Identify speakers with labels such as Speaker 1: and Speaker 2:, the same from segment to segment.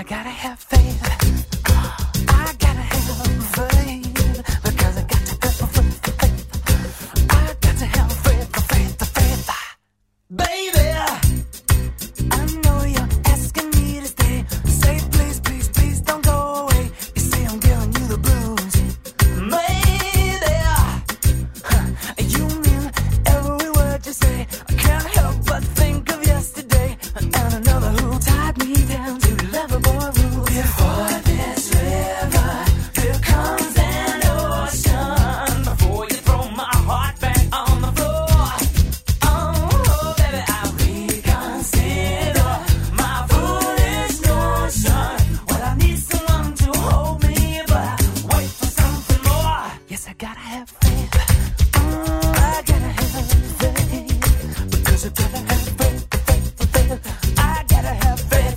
Speaker 1: I gotta have faith. I gotta have faith. Because I got to have faith. I got to have faith. Baby, I know you're asking me to stay. Say please, please, please don't go away. You say I'm giving you the blues. Maybe you mean every word you say. I can't help but think of yesterday and another who tied me down to Loverboy rules. Before this river, here comes an ocean. Before you throw my heart back on the floor. Oh, baby, I reconsider my foolish notion. Well, I need someone to hold me, but I wait for something more. Yes, I gotta have faith. I gotta have faith. Because I gotta have faith. I gotta have faith.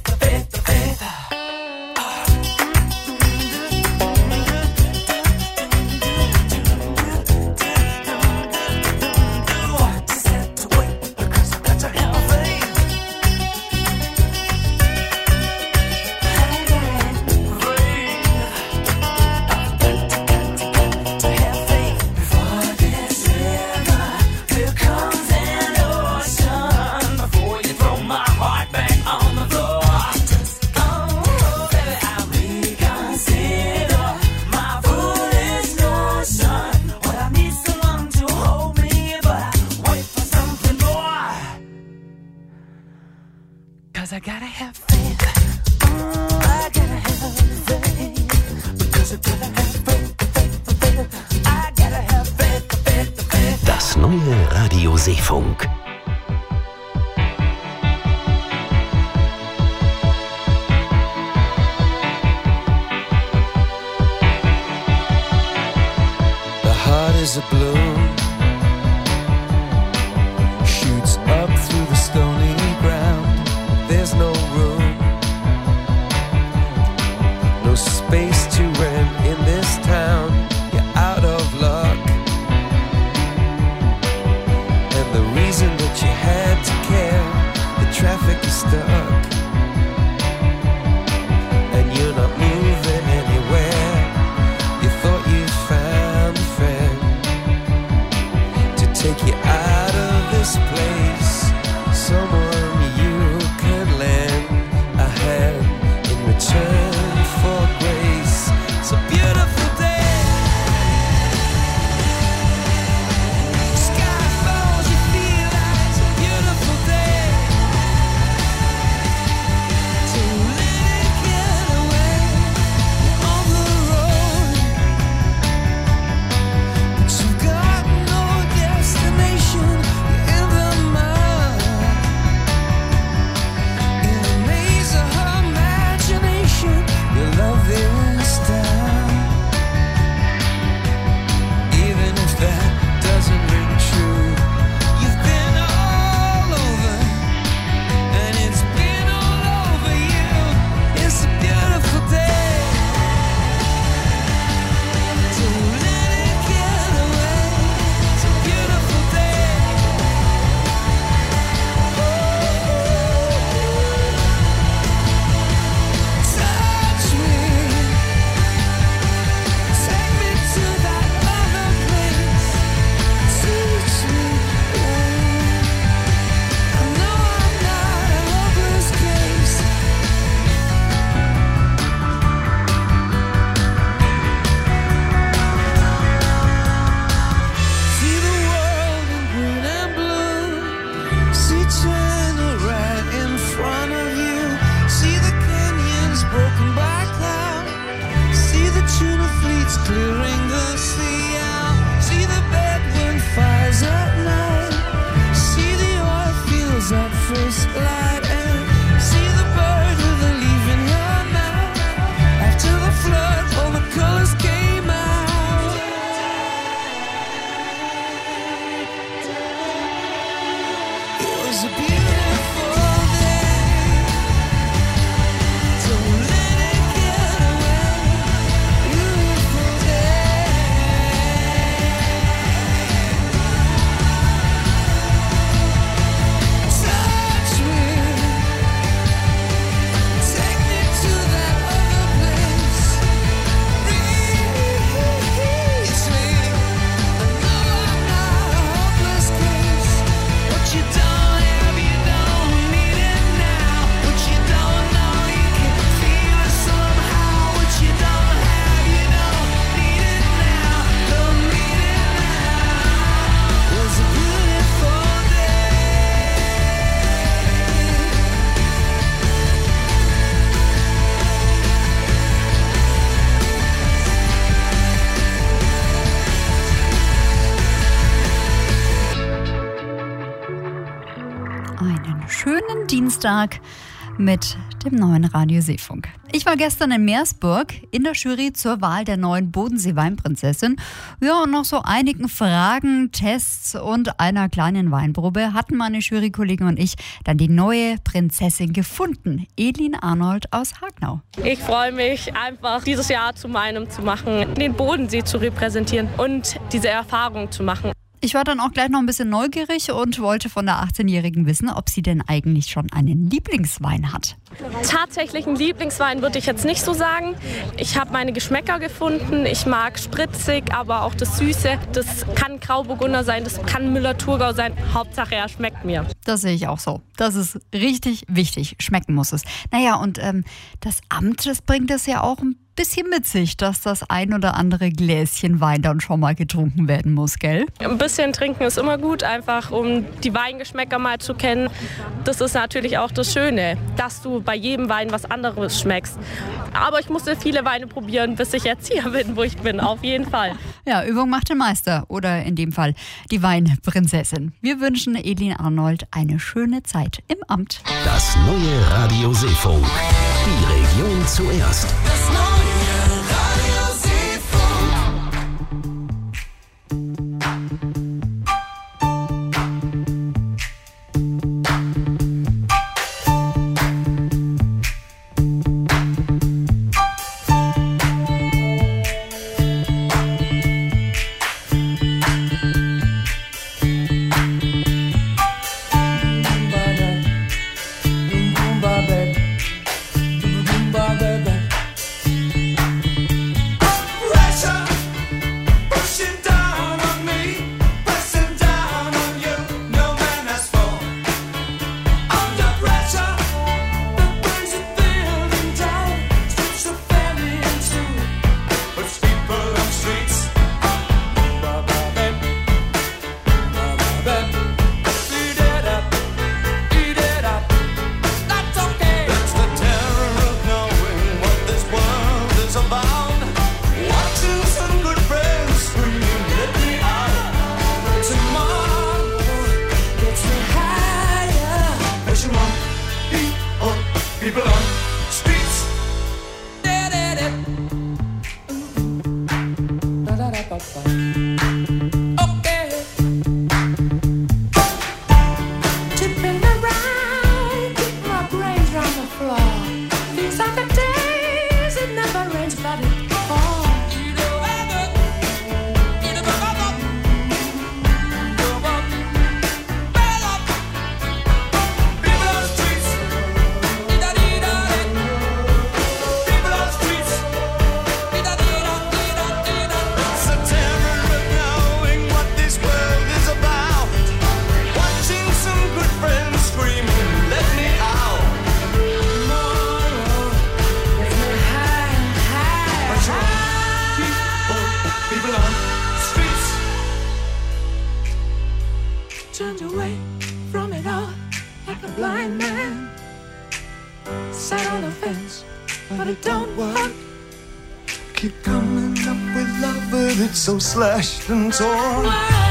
Speaker 1: Just have to wait because I got to have faith. To have faith. Before this river, here comes an ocean. Before you throw my heart back on the floor. Oh, baby, I reconsider my foolish notion. Well, I need someone to hold me, but I wait for something more. 'Cause I gotta have faith. I gotta have faith. Because I gotta have faith. I gotta have faith.
Speaker 2: Das neue Radio Seefunk.
Speaker 3: The heart is a balloon, shoots up through the stony ground. There's no room, no space to rent in this town. You're out of luck, and the reason that you had to care, the traffic is stuck, and you're not moving anywhere. You thought you found a friend to take you out of this place, someone you can lend a hand in return for grace. It's a beautiful day. Sky falls, you feel like it's a beautiful day. To let it get away on the road. But you've got no destination. You're in the mud, in a maze of her imagination. Your love is down. Even if that doesn't ring true, you've been all over, and it's been all over you. It's a beautiful day. To let it get away. It's a beautiful day. Touch me, take me to that other place. Teach me. I know I'm not a hopeless case. See the world in green and blue. See China right in front of you. See the canyons broken by cloud. See the tuna fleets clearing the sea out. See the bedroom fires at night. See the oil fields at first light. And see the bird with a leaf in her mouth. After the flood, all the colors came out. It was a beautiful day. Don't let it get away. Beautiful day. Touch me, take me to that
Speaker 4: Einen schönen Dienstag mit dem neuen Radio Seefunk. Ich war gestern in Meersburg in der Jury zur Wahl der neuen Bodensee-Weinprinzessin. Ja, und nach so einigen Fragen, Tests und einer kleinen Weinprobe hatten meine Jurykollegen und ich dann die neue Prinzessin gefunden. Elin Arnold aus Hagnau.
Speaker 5: Ich freue mich einfach, dieses Jahr zu meinem zu machen, den Bodensee zu repräsentieren und diese Erfahrung zu machen.
Speaker 4: Ich war dann auch gleich noch ein bisschen neugierig und wollte von der 18-Jährigen wissen, ob sie denn eigentlich schon einen Lieblingswein hat.
Speaker 5: Tatsächlich einen Lieblingswein würde ich jetzt nicht so sagen. Ich habe meine Geschmäcker gefunden. Ich mag spritzig, aber auch das Süße. Das kann Grauburgunder sein, das kann Müller-Thurgau sein. Hauptsache, er schmeckt mir.
Speaker 4: Das sehe ich auch so. Das ist richtig wichtig. Schmecken muss es. Naja, und das Amt, das bringt es ja auch ein bisschen mit sich, dass das ein oder andere Gläschen Wein dann schon mal getrunken werden muss, gell?
Speaker 5: Ein bisschen trinken ist immer gut, einfach um die Weingeschmäcker mal zu kennen. Das ist natürlich auch das Schöne, dass du bei jedem Wein was anderes schmeckst. Aber ich musste viele Weine probieren, bis ich jetzt hier bin, wo ich bin, auf jeden Fall.
Speaker 4: Ja, Übung macht den Meister oder in dem Fall die Weinprinzessin. Wir wünschen Elin Arnold eine schöne Zeit im Amt.
Speaker 2: Das neue Radio Seefunk. Die Region zuerst.
Speaker 1: Das neue Radio Seefunk.
Speaker 3: Turned away from it all like a blind man. Sat on the fence, but it don't work.
Speaker 6: Keep coming up with love, but it's so slashed and torn.
Speaker 3: Why?